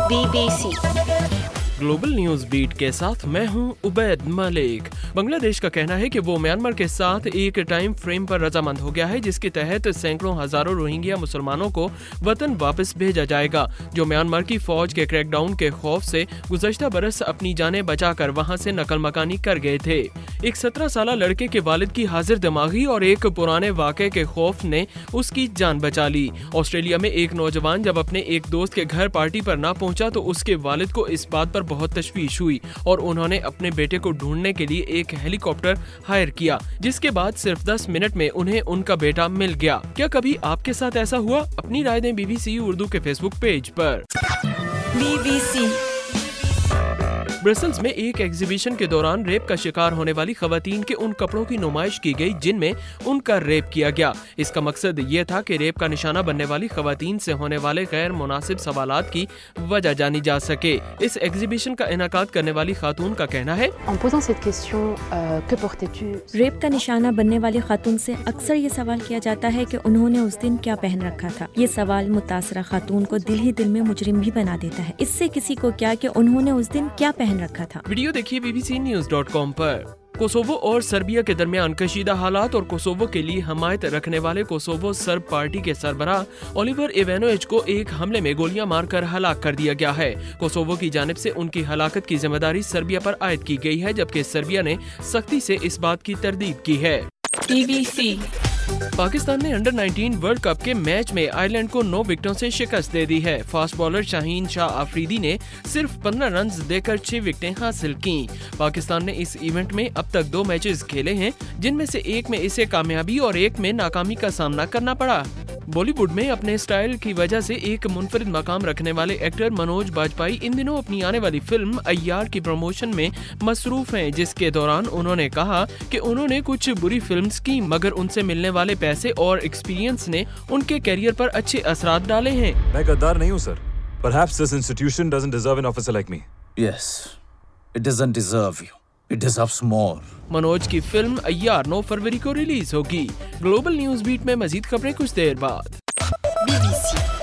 BBC global news beat के साथ मैं हूं उबैद मलिक। बांग्लादेश का कहना है कि वो म्यांमार के साथ एक टाइम फ्रेम पर रजामंद हो गया है जिसके तहत सैकड़ों हजारों रोहिंग्या मुसलमानों को वतन वापस भेजा जाएगा, जो म्यांमार की फौज के क्रैकडाउन के खौफ से गुज़श्ता बरस अपनी जानें बचाकर वहां से नकल मकानी कर गए थे। एक 17 साल लड़के के वालिद की हाजिर दिमागी और एक पुराने वाक़े के खौफ ने उसकी जान बचा ली। ऑस्ट्रेलिया में एक नौजवान जब अपने एक दोस्त के घर पार्टी पर ना पहुंचा तो उसके वालिद को इस बात पर बहुत तशवीश हुई और उन्होंने अपने बेटे को ढूंढने के लिए एक हेलीकॉप्टर हायर किया, जिसके बाद सिर्फ 10 मिनट में उन्हें उनका बेटा मिल गया। क्या कभी आपके साथ ऐसा हुआ? अपनी राय दें BBC उर्दू के फेसबुक पेज पर। BBC ब्रसल्स में एक एग्जीबिशन के दौरान रेप का शिकार होने वाली खवातीन के उन कपड़ों की नुमाइश की गई जिनमें उनका रेप किया गया। इसका मकसद ये था कि रेप का निशाना बनने वाली खवातीन से होने वाले गैर मुनासिब सवालात की वजह जानी जा सके। इस एग्जीबिशन का इनाकाद करने वाली खातून का कहना है, रेप का निशाना बनने वाली खातून से अक्सर ये सवाल किया जाता है कि उन्होंने उस दिन क्या पहन रखा था। ये सवाल मुतासरा खातून को दिल ही दिल में मुजरिम भी बना देता है। इससे किसी को क्या कि उन्होंने उस दिन क्या पहन रखा था। वीडियो देखिए bbcnews.com पर। कोसोवो और सर्बिया के दरमियान कशीदा हालात और कोसोवो के लिए हमायत रखने वाले कोसोवो सर्ब पार्टी के सरबराह ओलिवर इवानोविच को एक हमले में गोलियां मारकर हलाक कर दिया गया है। कोसोवो की जानिब से उनकी हलाकत की जिम्मेदारी सर्बिया पर आयद की गई है, जबकि सर्बिया ने सख्ती से इस बात की तरदीद की है। BBC पाकिस्तान ने अंडर 19 वर्ल्ड कप के मैच में आयरलैंड को 9 विकेटों से शिकस्त दे दी है। फास्ट बॉलर शाहीन शाह आफरीदी ने सिर्फ 15 रन देकर 6 विकेटें हासिल की। पाकिस्तान ने इस इवेंट में अब तक 2 मैचेस खेले हैं, जिनमें से एक में इसे कामयाबी और एक में नाकामी का सामना करना पड़ा। बॉलीवुड में अपने स्टाइल की वजह से एक मुनफरिद मकाम रखने वाले एक्टर मनोज बाजपेयी इन दिनों अपनी आने वाली फिल्म अय्यार की प्रमोशन में मसरूफ हैं, जिसके दौरान उन्होंने कहा कि उन्होंने कुछ बुरी फिल्म्स की, मगर उनसे मिलने वाले पैसे और एक्सपीरियंस ने उनके कैरियर पर अच्छे असरात डाले हैं। मैं गद्दार नहीं हूँ sir. Perhaps this institution doesn't deserve an officer like me. Yes, it doesn't deserve you. It deserves more. Manoj की फिल्म अय्यार 9 फरवरी को रिलीज होगी। ग्लोबल न्यूज बीट में मजीद खबरें कुछ देर बाद। BBC